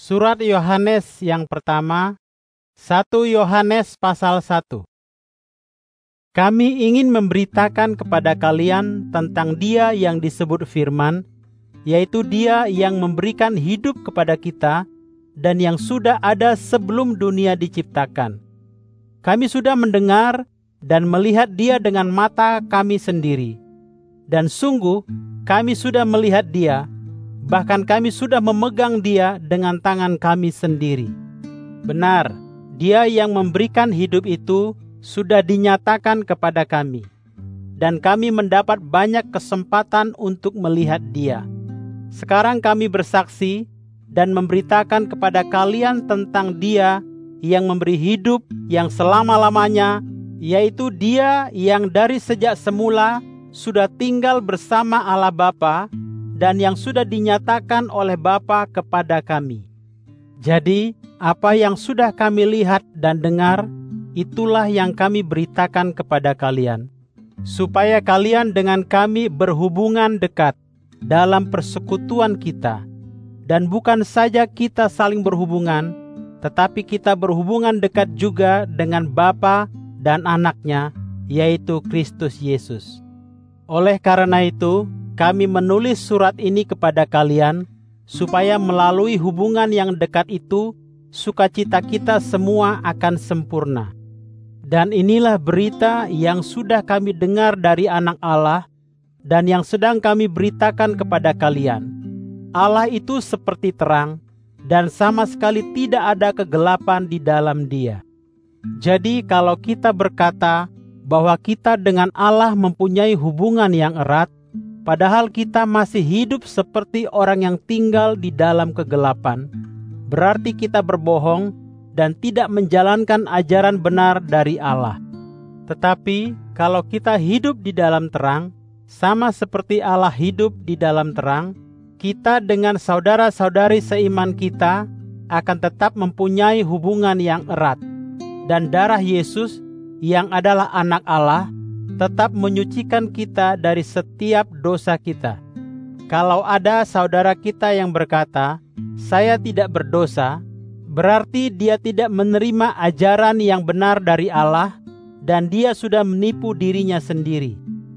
Surat Yohanes yang pertama, 1 Yohanes pasal 1. Kami ingin memberitakan kepada kalian tentang Dia yang disebut Firman, yaitu Dia yang memberikan hidup kepada kita dan yang sudah ada sebelum dunia diciptakan. Kami sudah mendengar dan melihat Dia dengan mata kami sendiri. Dan sungguh kami sudah melihat Dia, bahkan kami sudah memegang Dia dengan tangan kami sendiri. Benar, Dia yang memberikan hidup itu sudah dinyatakan kepada kami, dan kami mendapat banyak kesempatan untuk melihat Dia. Sekarang kami bersaksi dan memberitakan kepada kalian tentang Dia yang memberi hidup yang selama-lamanya, yaitu Dia yang dari sejak semula sudah tinggal bersama Allah Bapa dan yang sudah dinyatakan oleh Bapa kepada kami. Jadi, apa yang sudah kami lihat dan dengar, itulah yang kami beritakan kepada kalian, supaya kalian dengan kami berhubungan dekat dalam persekutuan kita. Dan bukan saja kita saling berhubungan, tetapi kita berhubungan dekat juga dengan Bapa dan Anaknya, yaitu Kristus Yesus. Oleh karena itu, kami menulis surat ini kepada kalian, supaya melalui hubungan yang dekat itu, sukacita kita semua akan sempurna. Dan inilah berita yang sudah kami dengar dari Anak Allah dan yang sedang kami beritakan kepada kalian. Allah itu seperti terang dan sama sekali tidak ada kegelapan di dalam Dia. Jadi kalau kita berkata bahwa kita dengan Allah mempunyai hubungan yang erat, padahal kita masih hidup seperti orang yang tinggal di dalam kegelapan, berarti kita berbohong dan tidak menjalankan ajaran benar dari Allah. Tetapi kalau kita hidup di dalam terang, sama seperti Allah hidup di dalam terang, kita dengan saudara-saudari seiman kita akan tetap mempunyai hubungan yang erat. Dan darah Yesus yang adalah Anak Allah tetap menyucikan kita dari setiap dosa kita. Kalau ada saudara kita yang berkata, "Saya tidak berdosa," berarti dia tidak menerima ajaran yang benar dari Allah dan dia sudah menipu dirinya sendiri.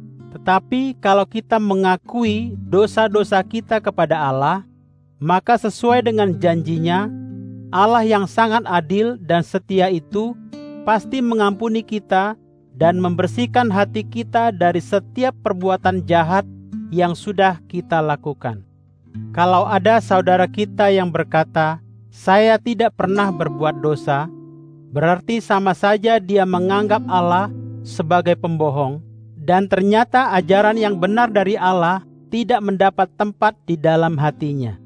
Tetapi kalau kita mengakui dosa-dosa kita kepada Allah, maka sesuai dengan janjinya, Allah yang sangat adil dan setia itu pasti mengampuni kita dan membersihkan hati kita dari setiap perbuatan jahat yang sudah kita lakukan. Kalau ada saudara kita yang berkata, "Saya tidak pernah berbuat dosa," berarti sama saja dia menganggap Allah sebagai pembohong, dan ternyata ajaran yang benar dari Allah tidak mendapat tempat di dalam hatinya.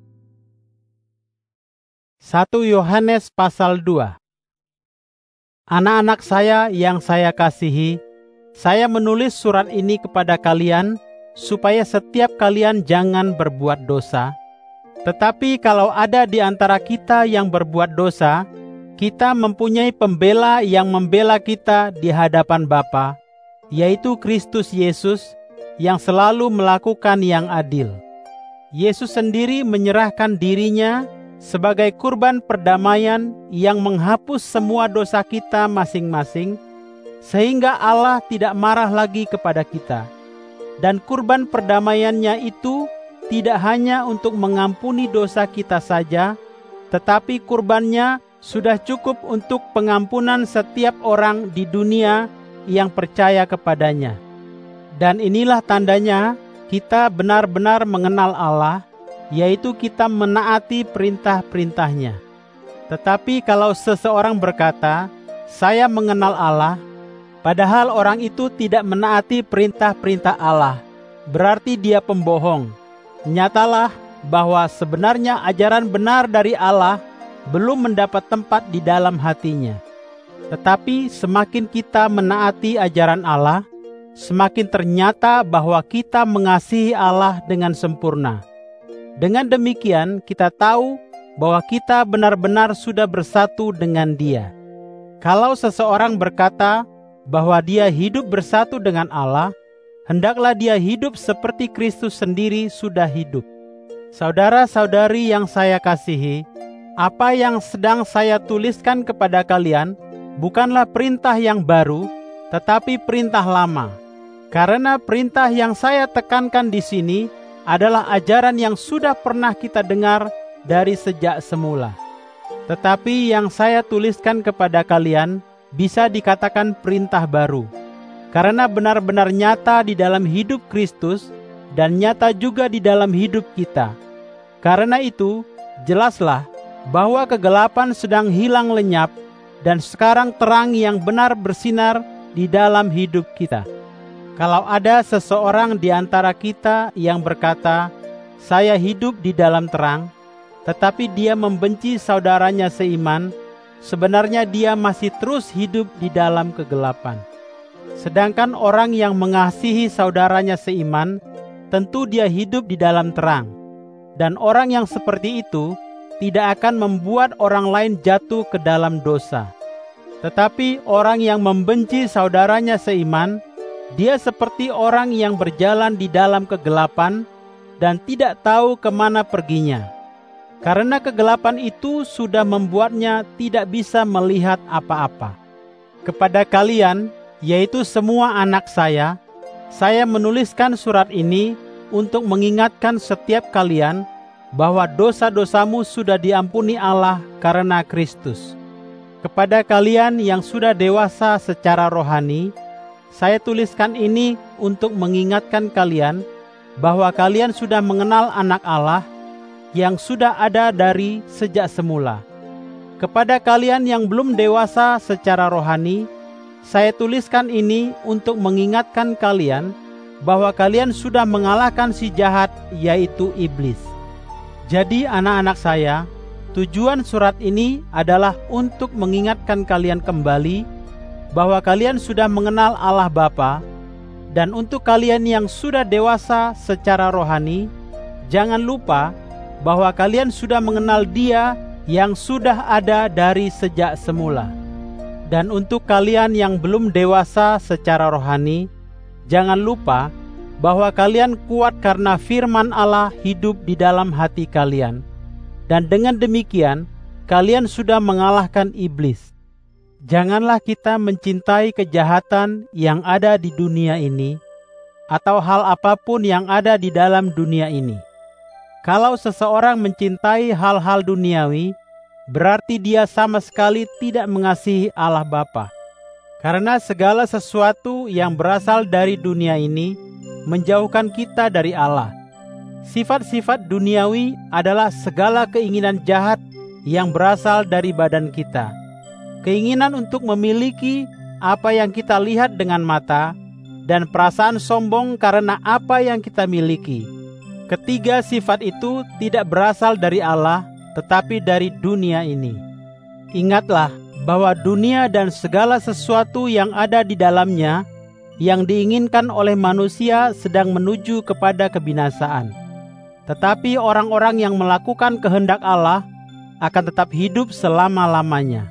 1 Yohanes pasal 2. Anak-anak saya yang saya kasihi, saya menulis surat ini kepada kalian supaya setiap kalian jangan berbuat dosa. Tetapi kalau ada di antara kita yang berbuat dosa, kita mempunyai pembela yang membela kita di hadapan Bapa, yaitu Kristus Yesus yang selalu melakukan yang adil. Yesus sendiri menyerahkan dirinya sebagai kurban perdamaian yang menghapus semua dosa kita masing-masing, sehingga Allah tidak marah lagi kepada kita. Dan kurban perdamaiannya itu tidak hanya untuk mengampuni dosa kita saja, tetapi kurbannya sudah cukup untuk pengampunan setiap orang di dunia yang percaya kepadanya. Dan inilah tandanya kita benar-benar mengenal Allah, yaitu kita menaati perintah-perintahnya. Tetapi kalau seseorang berkata, "Saya mengenal Allah," padahal orang itu tidak menaati perintah-perintah Allah, berarti dia pembohong. Nyatalah bahwa sebenarnya ajaran benar dari Allah belum mendapat tempat di dalam hatinya. Tetapi semakin kita menaati ajaran Allah, semakin ternyata bahwa kita mengasihi Allah dengan sempurna. Dengan demikian kita tahu bahwa kita benar-benar sudah bersatu dengan Dia. Kalau seseorang berkata bahwa dia hidup bersatu dengan Allah, hendaklah dia hidup seperti Kristus sendiri sudah hidup. Saudara-saudari yang saya kasihi, Apa yang sedang saya tuliskan kepada kalian bukanlah perintah yang baru, tetapi perintah lama. Karena perintah yang saya tekankan di sini adalah ajaran yang sudah pernah kita dengar dari sejak semula. Tetapi yang saya tuliskan kepada kalian bisa dikatakan perintah baru, karena benar-benar nyata di dalam hidup Kristus dan nyata juga di dalam hidup kita. Karena itu, jelaslah bahwa kegelapan sedang hilang lenyap dan sekarang terang yang benar bersinar di dalam hidup kita. Kalau ada seseorang di antara kita yang berkata, "Saya hidup di dalam terang," tetapi dia membenci saudaranya seiman, sebenarnya dia masih terus hidup di dalam kegelapan. Sedangkan orang yang mengasihi saudaranya seiman, tentu dia hidup di dalam terang. Dan orang yang seperti itu tidak akan membuat orang lain jatuh ke dalam dosa. Tetapi orang yang membenci saudaranya seiman, dia seperti orang yang berjalan di dalam kegelapan dan tidak tahu kemana perginya. Karena kegelapan itu sudah membuatnya tidak bisa melihat apa-apa. Kepada kalian, yaitu semua anak saya menuliskan surat ini untuk mengingatkan setiap kalian bahwa dosa-dosamu sudah diampuni Allah karena Kristus. Kepada kalian yang sudah dewasa secara rohani, saya tuliskan ini untuk mengingatkan kalian bahwa kalian sudah mengenal Anak Allah yang sudah ada dari sejak semula. Kepada kalian yang belum dewasa secara rohani, saya tuliskan ini untuk mengingatkan kalian bahwa kalian sudah mengalahkan si jahat, yaitu iblis. Jadi anak-anak saya, tujuan surat ini adalah untuk mengingatkan kalian kembali bahwa kalian sudah mengenal Allah Bapa, dan untuk kalian yang sudah dewasa secara rohani, jangan lupa bahwa kalian sudah mengenal Dia yang sudah ada dari sejak semula. Dan untuk kalian yang belum dewasa secara rohani, jangan lupa bahwa kalian kuat karena firman Allah hidup di dalam hati kalian. Dan dengan demikian, kalian sudah mengalahkan iblis. Janganlah kita mencintai kejahatan yang ada di dunia ini, atau hal apapun yang ada di dalam dunia ini. Kalau seseorang mencintai hal-hal duniawi, berarti dia sama sekali tidak mengasihi Allah Bapa. Karena segala sesuatu yang berasal dari dunia ini menjauhkan kita dari Allah. Sifat-sifat duniawi adalah segala keinginan jahat yang berasal dari badan kita. Keinginan untuk memiliki apa yang kita lihat dengan mata, dan perasaan sombong karena apa yang kita miliki. Ketiga sifat itu tidak berasal dari Allah, tetapi dari dunia ini. Ingatlah bahwa dunia dan segala sesuatu yang ada di dalamnya yang diinginkan oleh manusia sedang menuju kepada kebinasaan. Tetapi orang-orang yang melakukan kehendak Allah akan tetap hidup selama-lamanya.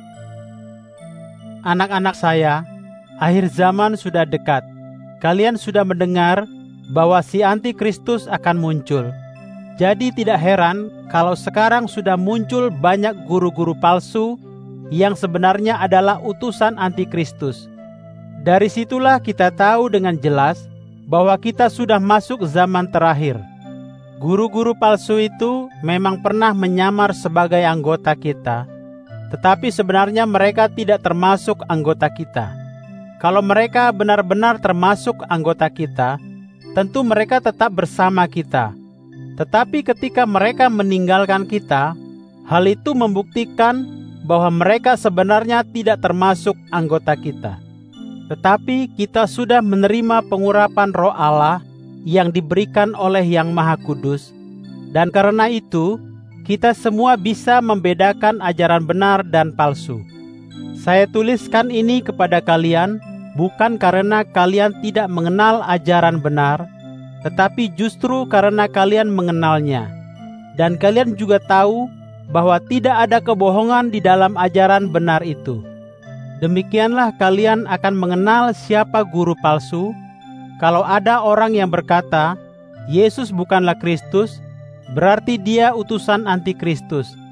Anak-anak saya, akhir zaman sudah dekat. Kalian sudah mendengar bahwa si antikristus akan muncul. Jadi tidak heran kalau sekarang sudah muncul banyak guru-guru palsu yang sebenarnya adalah utusan antikristus. Dari situlah kita tahu dengan jelas bahwa kita sudah masuk zaman terakhir. Guru-guru palsu itu memang pernah menyamar sebagai anggota kita, tetapi sebenarnya mereka tidak termasuk anggota kita. Kalau mereka benar-benar termasuk anggota kita, tentu mereka tetap bersama kita. Tetapi ketika mereka meninggalkan kita, hal itu membuktikan bahwa mereka sebenarnya tidak termasuk anggota kita. Tetapi kita sudah menerima pengurapan Roh Allah yang diberikan oleh Yang Maha Kudus, dan karena itu kita semua bisa membedakan ajaran benar dan palsu. Saya tuliskan ini kepada kalian bukan karena kalian tidak mengenal ajaran benar, tetapi justru karena kalian mengenalnya. Dan kalian juga tahu bahwa tidak ada kebohongan di dalam ajaran benar itu. Demikianlah kalian akan mengenal siapa guru palsu. Kalau ada orang yang berkata, Yesus bukanlah Kristus, berarti dia utusan antikristus.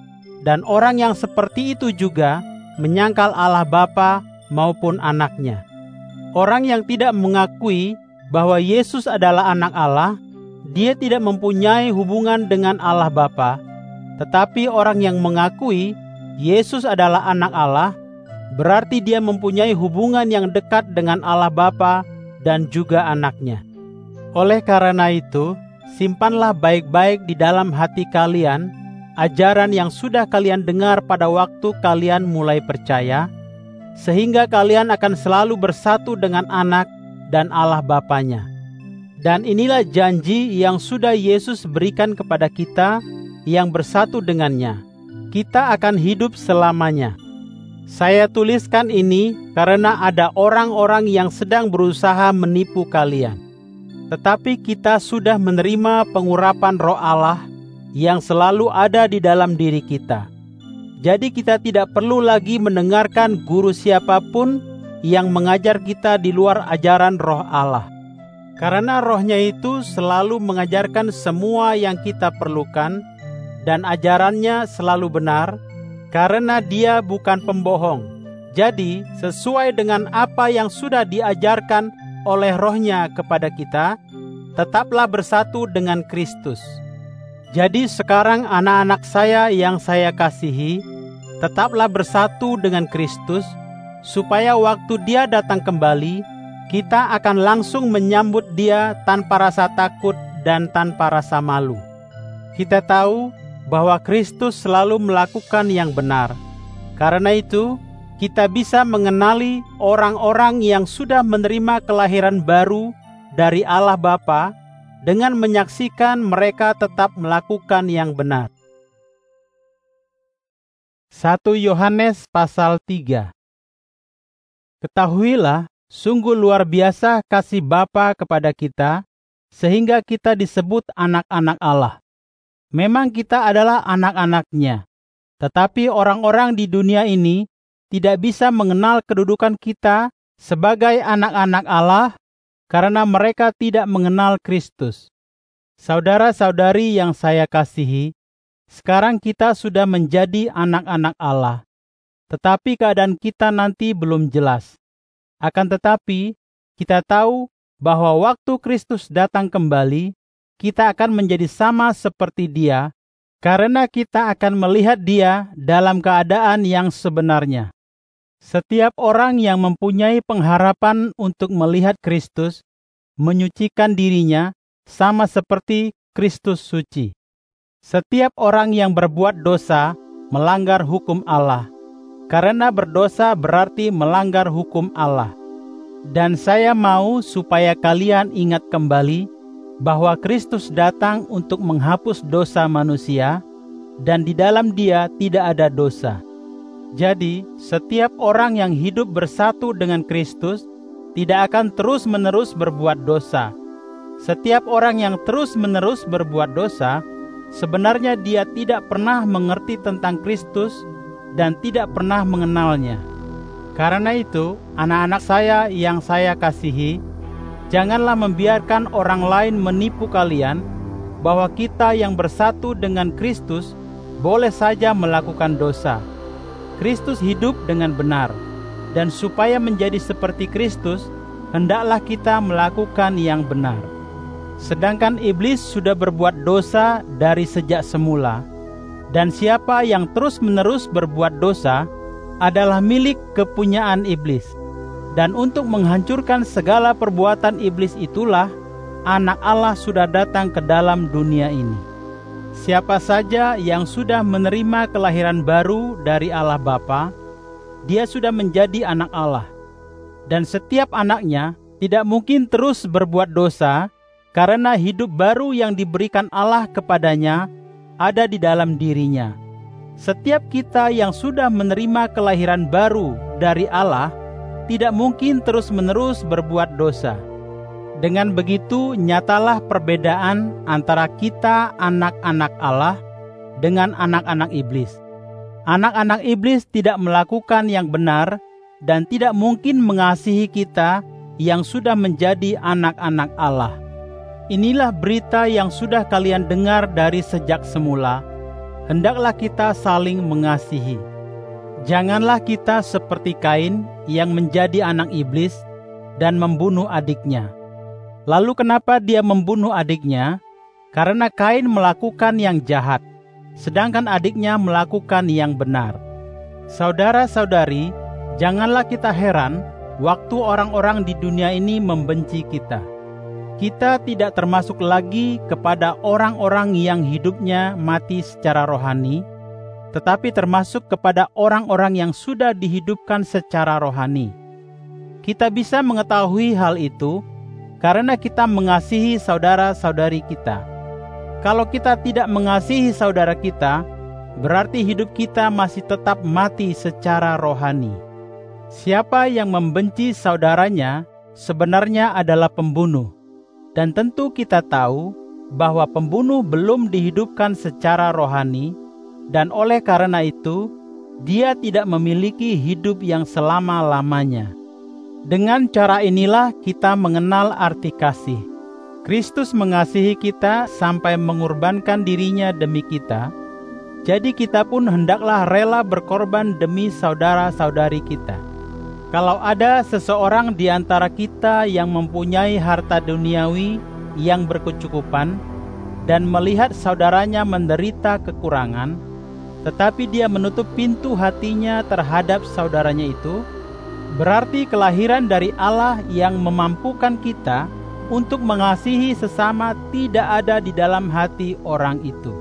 Dan orang yang seperti itu juga menyangkal Allah Bapa maupun Anaknya. Orang yang tidak mengakui bahwa Yesus adalah Anak Allah, dia tidak mempunyai hubungan dengan Allah Bapa. Tetapi orang yang mengakui Yesus adalah Anak Allah, berarti dia mempunyai hubungan yang dekat dengan Allah Bapa dan juga Anaknya. Oleh karena itu, simpanlah baik-baik di dalam hati kalian ajaran yang sudah kalian dengar pada waktu kalian mulai percaya, sehingga kalian akan selalu bersatu dengan Anak dan Allah Bapanya. Dan inilah janji yang sudah Yesus berikan kepada kita yang bersatu dengannya. Kita akan hidup selamanya. Saya tuliskan ini karena ada orang-orang yang sedang berusaha menipu kalian. Tetapi kita sudah menerima pengurapan Roh Allah yang selalu ada di dalam diri kita. Jadi kita tidak perlu lagi mendengarkan guru siapapun yang mengajar kita di luar ajaran Roh Allah. Karena Roh-Nya itu selalu mengajarkan semua yang kita perlukan, dan ajarannya selalu benar, karena Dia bukan pembohong. Jadi, sesuai dengan apa yang sudah diajarkan oleh Roh-Nya kepada kita, tetaplah bersatu dengan Kristus. Jadi sekarang anak-anak saya yang saya kasihi, tetaplah bersatu dengan Kristus, supaya waktu Dia datang kembali, kita akan langsung menyambut Dia tanpa rasa takut dan tanpa rasa malu. Kita tahu bahwa Kristus selalu melakukan yang benar. Karena itu, kita bisa mengenali orang-orang yang sudah menerima kelahiran baru dari Allah Bapa dengan menyaksikan mereka tetap melakukan yang benar. 1 Yohanes pasal 3. Ketahuilah, sungguh luar biasa kasih Bapa kepada kita, sehingga kita disebut anak-anak Allah. Memang kita adalah anak-anak-Nya, tetapi orang-orang di dunia ini tidak bisa mengenal kedudukan kita sebagai anak-anak Allah karena mereka tidak mengenal Kristus. Saudara-saudari yang saya kasihi, sekarang kita sudah menjadi anak-anak Allah, tetapi keadaan kita nanti belum jelas. Akan tetapi, kita tahu bahwa waktu Kristus datang kembali, kita akan menjadi sama seperti Dia, karena kita akan melihat Dia dalam keadaan yang sebenarnya. Setiap orang yang mempunyai pengharapan untuk melihat Kristus, menyucikan dirinya sama seperti Kristus suci. Setiap orang yang berbuat dosa melanggar hukum Allah, karena berdosa berarti melanggar hukum Allah. Dan saya mau supaya kalian ingat kembali bahwa Kristus datang untuk menghapus dosa manusia, dan di dalam Dia tidak ada dosa. Jadi, setiap orang yang hidup bersatu dengan Kristus tidak akan terus-menerus berbuat dosa. Setiap orang yang terus-menerus berbuat dosa, sebenarnya dia tidak pernah mengerti tentang Kristus dan tidak pernah mengenalnya. Karena itu, anak-anak saya yang saya kasihi, janganlah membiarkan orang lain menipu kalian bahwa kita yang bersatu dengan Kristus boleh saja melakukan dosa. Kristus hidup dengan benar, dan supaya menjadi seperti Kristus, hendaklah kita melakukan yang benar. Sedangkan iblis sudah berbuat dosa dari sejak semula, dan siapa yang terus-menerus berbuat dosa adalah milik kepunyaan iblis. Dan untuk menghancurkan segala perbuatan iblis itulah Anak Allah sudah datang ke dalam dunia ini. Siapa saja yang sudah menerima kelahiran baru dari Allah Bapa, dia sudah menjadi anak Allah. Dan setiap anaknya tidak mungkin terus berbuat dosa, karena hidup baru yang diberikan Allah kepadanya ada di dalam dirinya. Setiap kita yang sudah menerima kelahiran baru dari Allah tidak mungkin terus-menerus berbuat dosa. Dengan begitu nyatalah perbedaan antara kita anak-anak Allah dengan anak-anak iblis. Anak-anak iblis tidak melakukan yang benar dan tidak mungkin mengasihi kita yang sudah menjadi anak-anak Allah. Inilah berita yang sudah kalian dengar dari sejak semula, hendaklah kita saling mengasihi. Janganlah kita seperti Kain yang menjadi anak iblis dan membunuh adiknya. Lalu kenapa dia membunuh adiknya? Karena Kain melakukan yang jahat, sedangkan adiknya melakukan yang benar. Saudara-saudari, janganlah kita heran waktu orang-orang di dunia ini membenci kita. Kita tidak termasuk lagi kepada orang-orang yang hidupnya mati secara rohani, tetapi termasuk kepada orang-orang yang sudah dihidupkan secara rohani. Kita bisa mengetahui hal itu karena kita mengasihi saudara-saudari kita. Kalau kita tidak mengasihi saudara kita, berarti hidup kita masih tetap mati secara rohani. Siapa yang membenci saudaranya sebenarnya adalah pembunuh. Dan tentu kita tahu bahwa pembunuh belum dihidupkan secara rohani, dan oleh karena itu, dia tidak memiliki hidup yang selama-lamanya. Dengan cara inilah kita mengenal arti kasih. Kristus mengasihi kita sampai mengorbankan dirinya demi kita. Jadi kita pun hendaklah rela berkorban demi saudara-saudari kita. Kalau ada seseorang di antara kita yang mempunyai harta duniawi yang berkecukupan dan melihat saudaranya menderita kekurangan, tetapi dia menutup pintu hatinya terhadap saudaranya itu, berarti kelahiran dari Allah yang memampukan kita untuk mengasihi sesama tidak ada di dalam hati orang itu.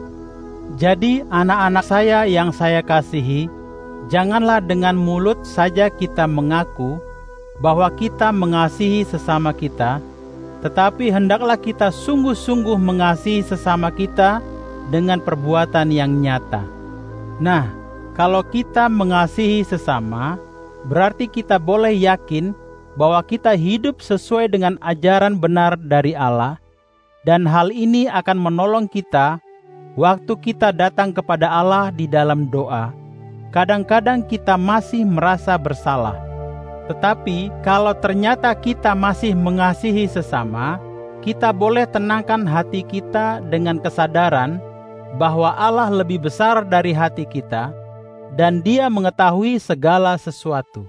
Jadi anak-anak saya yang saya kasihi, janganlah dengan mulut saja kita mengaku bahwa kita mengasihi sesama kita, tetapi hendaklah kita sungguh-sungguh mengasihi sesama kita dengan perbuatan yang nyata. Nah, kalau kita mengasihi sesama, berarti kita boleh yakin bahwa kita hidup sesuai dengan ajaran benar dari Allah, dan hal ini akan menolong kita waktu kita datang kepada Allah di dalam doa. Kadang-kadang kita masih merasa bersalah, tetapi kalau ternyata kita masih mengasihi sesama, kita boleh tenangkan hati kita dengan kesadaran bahwa Allah lebih besar dari hati kita, dan Dia mengetahui segala sesuatu.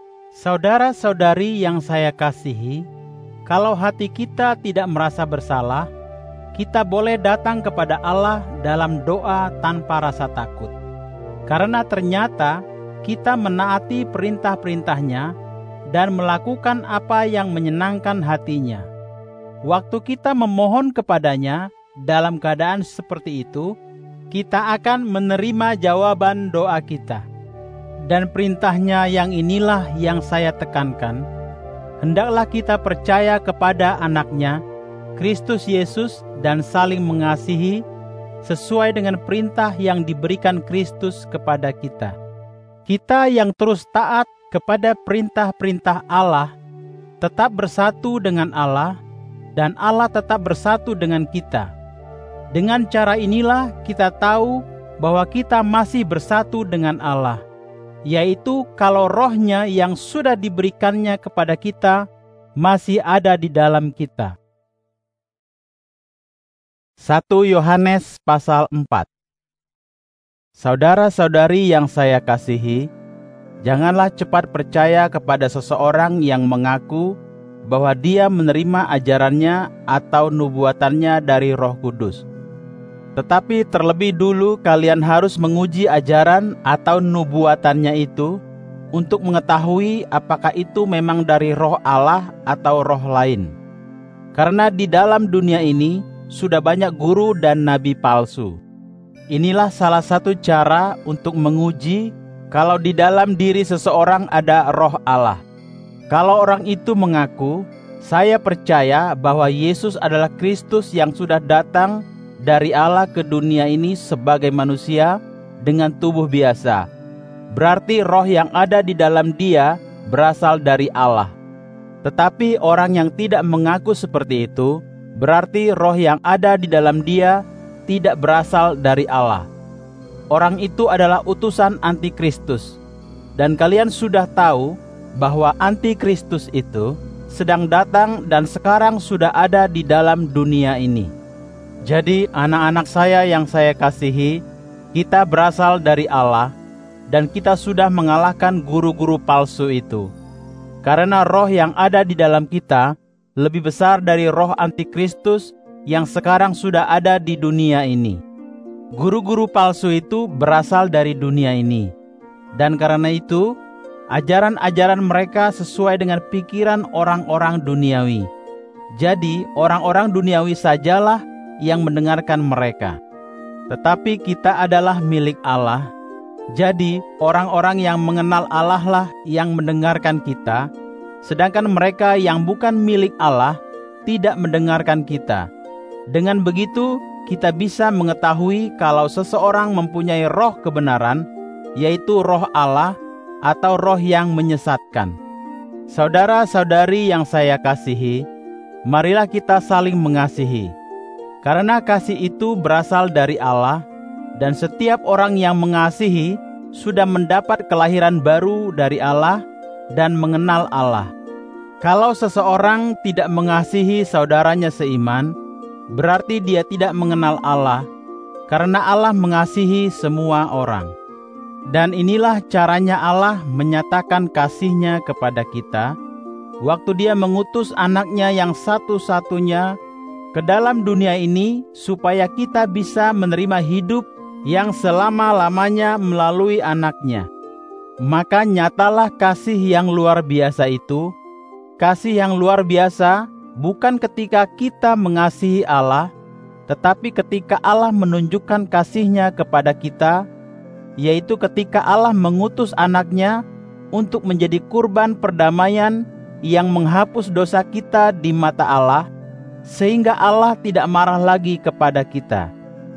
Saudara-saudari yang saya kasihi, kalau hati kita tidak merasa bersalah, kita boleh datang kepada Allah dalam doa tanpa rasa takut. Karena ternyata kita menaati perintah-perintahnya dan melakukan apa yang menyenangkan hatinya. Waktu kita memohon kepadanya dalam keadaan seperti itu, kita akan menerima jawaban doa kita. Dan perintahnya yang inilah yang saya tekankan, hendaklah kita percaya kepada anaknya, Kristus Yesus, dan saling mengasihi sesuai dengan perintah yang diberikan Kristus kepada kita. Kita yang terus taat kepada perintah-perintah Allah tetap bersatu dengan Allah, dan Allah tetap bersatu dengan kita. Dengan cara inilah kita tahu bahwa kita masih bersatu dengan Allah, yaitu kalau Roh-Nya yang sudah diberikannya kepada kita masih ada di dalam kita. 1 Yohanes pasal 4. Saudara-saudari yang saya kasihi, janganlah cepat percaya kepada seseorang yang mengaku bahwa dia menerima ajarannya atau nubuatannya dari Roh Kudus. Tetapi terlebih dulu kalian harus menguji ajaran atau nubuatannya itu untuk mengetahui apakah itu memang dari Roh Allah atau roh lain. Karena di dalam dunia ini sudah banyak guru dan nabi palsu. Inilah salah satu cara untuk menguji kalau di dalam diri seseorang ada Roh Allah. Kalau orang itu mengaku, "Saya percaya bahwa Yesus adalah Kristus yang sudah datang dari Allah ke dunia ini sebagai manusia dengan tubuh biasa," berarti roh yang ada di dalam dia berasal dari Allah. Tetapi orang yang tidak mengaku seperti itu, berarti roh yang ada di dalam dia tidak berasal dari Allah. Orang itu adalah utusan antikristus, dan kalian sudah tahu bahwa antikristus itu sedang datang dan sekarang sudah ada di dalam dunia ini. Jadi anak-anak saya yang saya kasihi, Kita berasal dari Allah, dan kita sudah mengalahkan guru-guru palsu itu. Karena roh yang ada di dalam kita lebih besar dari roh antikristus yang sekarang sudah ada di dunia ini. Guru-guru palsu itu berasal dari dunia ini, dan karena itu ajaran-ajaran mereka sesuai dengan pikiran orang-orang duniawi. Jadi orang-orang duniawi sajalah yang mendengarkan mereka. Tetapi kita adalah milik Allah. Jadi orang-orang yang mengenal Allah lah yang mendengarkan kita, sedangkan mereka yang bukan milik Allah tidak mendengarkan kita. Dengan begitu kita bisa mengetahui kalau seseorang mempunyai roh kebenaran, yaitu roh Allah atau roh yang menyesatkan. Saudara-saudari yang saya kasihi, marilah kita saling mengasihi. Karena kasih itu berasal dari Allah, dan setiap orang yang mengasihi sudah mendapat kelahiran baru dari Allah dan mengenal Allah. Kalau seseorang tidak mengasihi saudaranya seiman, berarti dia tidak mengenal Allah, karena Allah mengasihi semua orang. Dan inilah caranya Allah menyatakan kasih-Nya kepada kita, waktu Dia mengutus anaknya yang satu-satunya ke dalam dunia ini supaya kita bisa menerima hidup yang selama-lamanya melalui anaknya. Maka nyatalah kasih yang luar biasa itu. Kasih yang luar biasa bukan ketika kita mengasihi Allah, tetapi ketika Allah menunjukkan kasih-Nya kepada kita, yaitu ketika Allah mengutus anaknya untuk menjadi kurban perdamaian yang menghapus dosa kita di mata Allah, sehingga Allah tidak marah lagi kepada kita.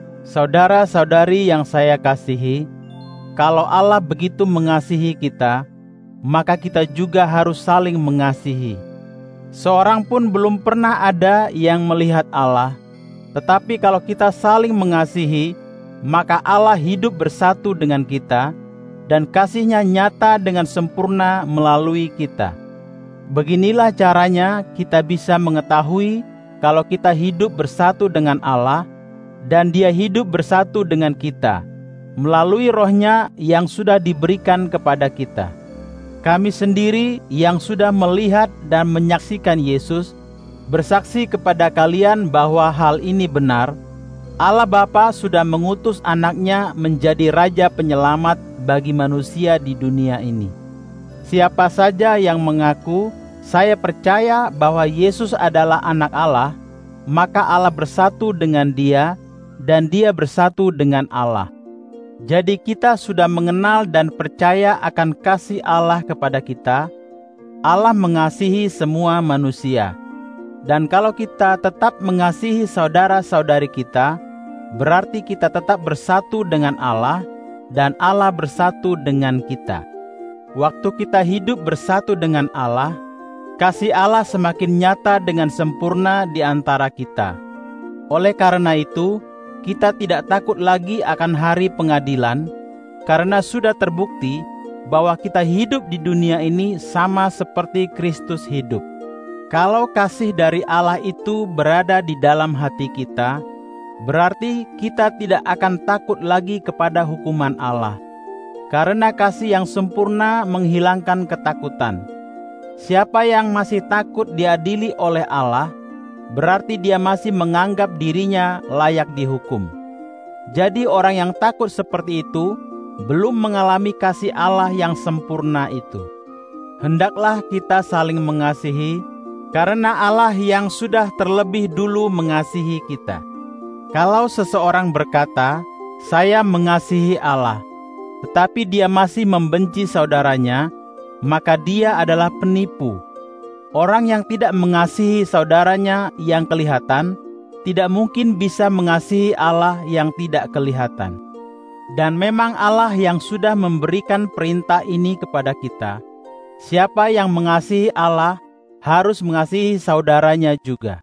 Saudara-saudari yang saya kasihi, kalau Allah begitu mengasihi kita, maka kita juga harus saling mengasihi. Seorang pun belum pernah ada yang melihat Allah, tetapi kalau kita saling mengasihi, maka Allah hidup bersatu dengan kita, dan kasih-Nya nyata dengan sempurna melalui kita. Beginilah caranya kita bisa mengetahui kalau kita hidup bersatu dengan Allah, dan Dia hidup bersatu dengan kita, melalui Roh-Nya yang sudah diberikan kepada kita. Kami sendiri yang sudah melihat dan menyaksikan Yesus, bersaksi kepada kalian bahwa hal ini benar. Allah Bapa sudah mengutus anaknya menjadi Raja Penyelamat bagi manusia di dunia ini. Siapa saja yang mengaku, "Saya percaya bahwa Yesus adalah anak Allah," maka Allah bersatu dengan dia, dan dia bersatu dengan Allah. Jadi kita sudah mengenal dan percaya akan kasih Allah kepada kita. Allah mengasihi semua manusia. Dan kalau kita tetap mengasihi saudara-saudari kita, berarti kita tetap bersatu dengan Allah, dan Allah bersatu dengan kita. Waktu kita hidup bersatu dengan Allah, kasih Allah semakin nyata dengan sempurna di antara kita. Oleh karena itu, kita tidak takut lagi akan hari pengadilan, karena sudah terbukti bahwa kita hidup di dunia ini sama seperti Kristus hidup. Kalau kasih dari Allah itu berada di dalam hati kita, berarti kita tidak akan takut lagi kepada hukuman Allah. Karena kasih yang sempurna menghilangkan ketakutan. Siapa yang masih takut diadili oleh Allah, berarti dia masih menganggap dirinya layak dihukum. Jadi orang yang takut seperti itu belum mengalami kasih Allah yang sempurna itu. Hendaklah kita saling mengasihi, karena Allah yang sudah terlebih dulu mengasihi kita. Kalau seseorang berkata, "Saya mengasihi Allah," tetapi dia masih membenci saudaranya, maka dia adalah penipu. Orang yang tidak mengasihi saudaranya yang kelihatan, tidak mungkin bisa mengasihi Allah yang tidak kelihatan. Dan memang Allah yang sudah memberikan perintah ini kepada kita. Siapa yang mengasihi Allah, harus mengasihi saudaranya juga.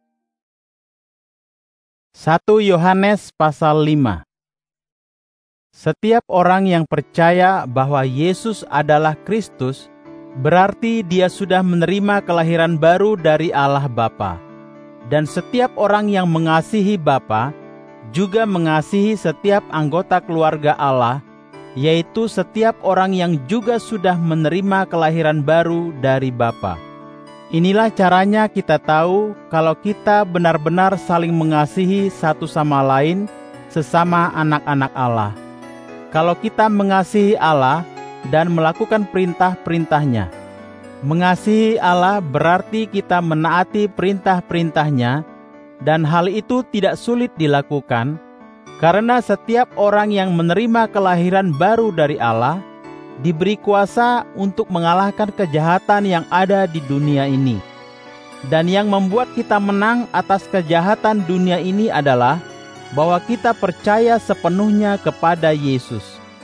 1 Yohanes pasal 5. Setiap orang yang percaya bahwa Yesus adalah Kristus, berarti dia sudah menerima kelahiran baru dari Allah Bapa. Dan setiap orang yang mengasihi Bapa, juga mengasihi setiap anggota keluarga Allah, yaitu setiap orang yang juga sudah menerima kelahiran baru dari Bapa. Inilah caranya kita tahu kalau kita benar-benar saling mengasihi satu sama lain sesama anak-anak Allah. Kalau kita mengasihi Allah dan melakukan perintah-perintahnya. Mengasihi Allah berarti kita menaati perintah-perintahnya, dan hal itu tidak sulit dilakukan, karena setiap orang yang menerima kelahiran baru dari Allah diberi kuasa untuk mengalahkan kejahatan yang ada di dunia ini. Dan yang membuat kita menang atas kejahatan dunia ini adalah bahwa kita percaya sepenuhnya kepada Yesus.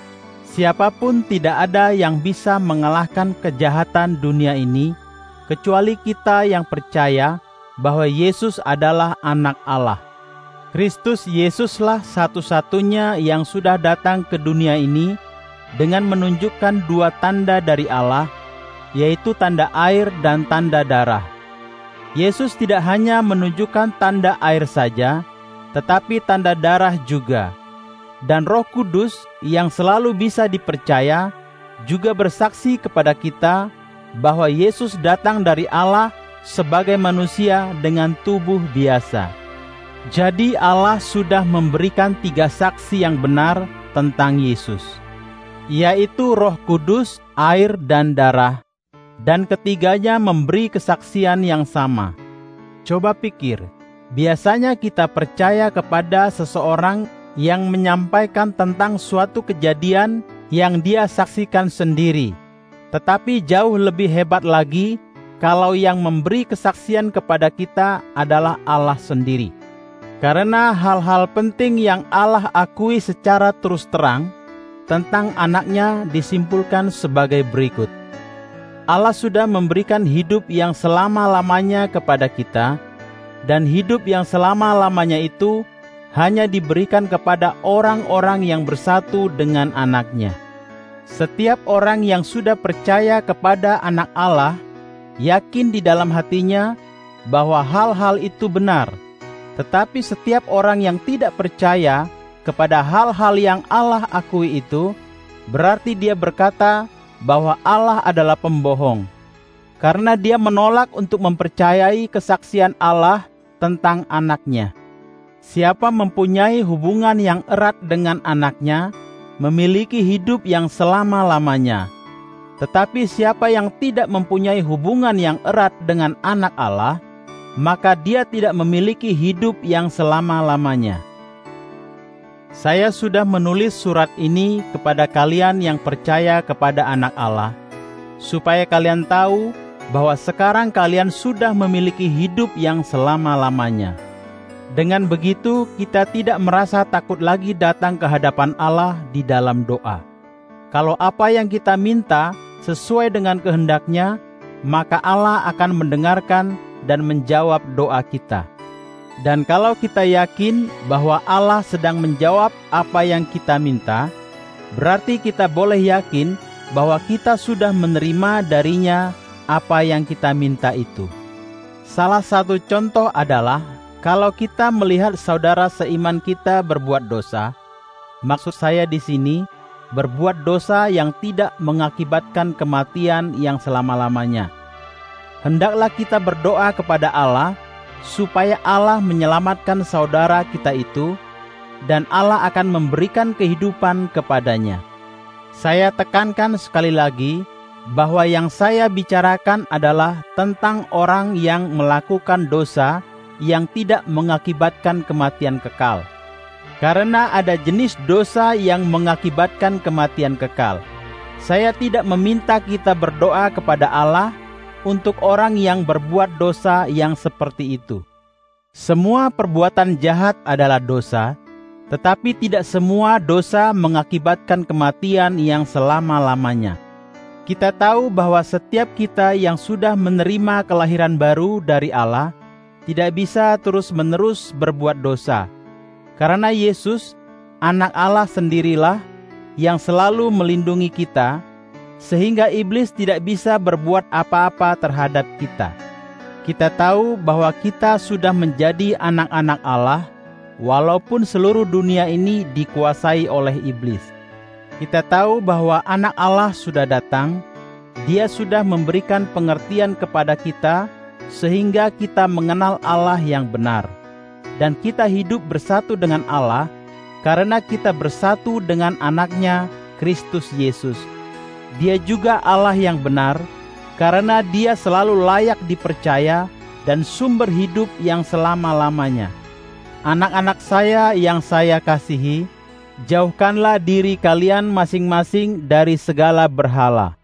Siapapun tidak ada yang bisa mengalahkan kejahatan dunia ini, kecuali kita yang percaya bahwa Yesus adalah Anak Allah. Kristus Yesuslah satu-satunya yang sudah datang ke dunia ini dengan menunjukkan dua tanda dari Allah, yaitu tanda air dan tanda darah. Yesus tidak hanya menunjukkan tanda air saja, tetapi tanda darah juga. Dan Roh Kudus yang selalu bisa dipercaya juga bersaksi kepada kita bahwa Yesus datang dari Allah sebagai manusia dengan tubuh biasa. Jadi Allah sudah memberikan 3 saksi yang benar tentang Yesus, yaitu Roh Kudus, air, dan darah, dan ketiganya memberi kesaksian yang sama. Coba pikir, biasanya kita percaya kepada seseorang yang menyampaikan tentang suatu kejadian yang dia saksikan sendiri. Tetapi jauh lebih hebat lagi kalau yang memberi kesaksian kepada kita adalah Allah sendiri. Karena hal-hal penting yang Allah akui secara terus terang tentang anaknya disimpulkan sebagai berikut. Allah sudah memberikan hidup yang selama-lamanya kepada kita, dan hidup yang selama-lamanya itu hanya diberikan kepada orang-orang yang bersatu dengan anaknya. Setiap orang yang sudah percaya kepada anak Allah, yakin di dalam hatinya bahwa hal-hal itu benar. Tetapi setiap orang yang tidak percaya kepada hal-hal yang Allah akui itu, berarti dia berkata bahwa Allah adalah pembohong, karena dia menolak untuk mempercayai kesaksian Allah tentang anaknya. Siapa mempunyai hubungan yang erat dengan anaknya, memiliki hidup yang selama-lamanya. Tetapi siapa yang tidak mempunyai hubungan yang erat dengan anak Allah, maka dia tidak memiliki hidup yang selama-lamanya. Saya sudah menulis surat ini kepada kalian yang percaya kepada anak Allah, supaya kalian tahu bahwa sekarang kalian sudah memiliki hidup yang selama-lamanya. Dengan begitu, kita tidak merasa takut lagi datang ke hadapan Allah di dalam doa. Kalau apa yang kita minta sesuai dengan kehendak-Nya, maka Allah akan mendengarkan dan menjawab doa kita. Dan kalau kita yakin bahwa Allah sedang menjawab apa yang kita minta, berarti kita boleh yakin bahwa kita sudah menerima darinya apa yang kita minta itu. Salah satu contoh adalah kalau kita melihat saudara seiman kita berbuat dosa, maksud saya di sini berbuat dosa yang tidak mengakibatkan kematian yang selama-lamanya. Hendaklah kita berdoa kepada Allah supaya Allah menyelamatkan saudara kita itu, dan Allah akan memberikan kehidupan kepadanya. Saya tekankan sekali lagi bahwa yang saya bicarakan adalah tentang orang yang melakukan dosa yang tidak mengakibatkan kematian kekal. Karena ada jenis dosa yang mengakibatkan kematian kekal. Saya tidak meminta kita berdoa kepada Allah untuk orang yang berbuat dosa yang seperti itu. Semua perbuatan jahat adalah dosa, tetapi tidak semua dosa mengakibatkan kematian yang selama-lamanya. Kita tahu bahwa setiap kita yang sudah menerima kelahiran baru dari Allah tidak bisa terus-menerus berbuat dosa, karena Yesus, anak Allah sendirilah yang selalu melindungi kita, sehingga iblis tidak bisa berbuat apa-apa terhadap kita. Kita tahu bahwa kita sudah menjadi anak-anak Allah, walaupun seluruh dunia ini dikuasai oleh iblis. Kita tahu bahwa Anak Allah sudah datang. Dia sudah memberikan pengertian kepada kita sehingga kita mengenal Allah yang benar. Dan kita hidup bersatu dengan Allah karena kita bersatu dengan Anaknya, Kristus Yesus. Dia juga Allah yang benar karena Dia selalu layak dipercaya dan sumber hidup yang selama-lamanya. Anak-anak saya yang saya kasihi, jauhkanlah diri kalian masing-masing dari segala berhala.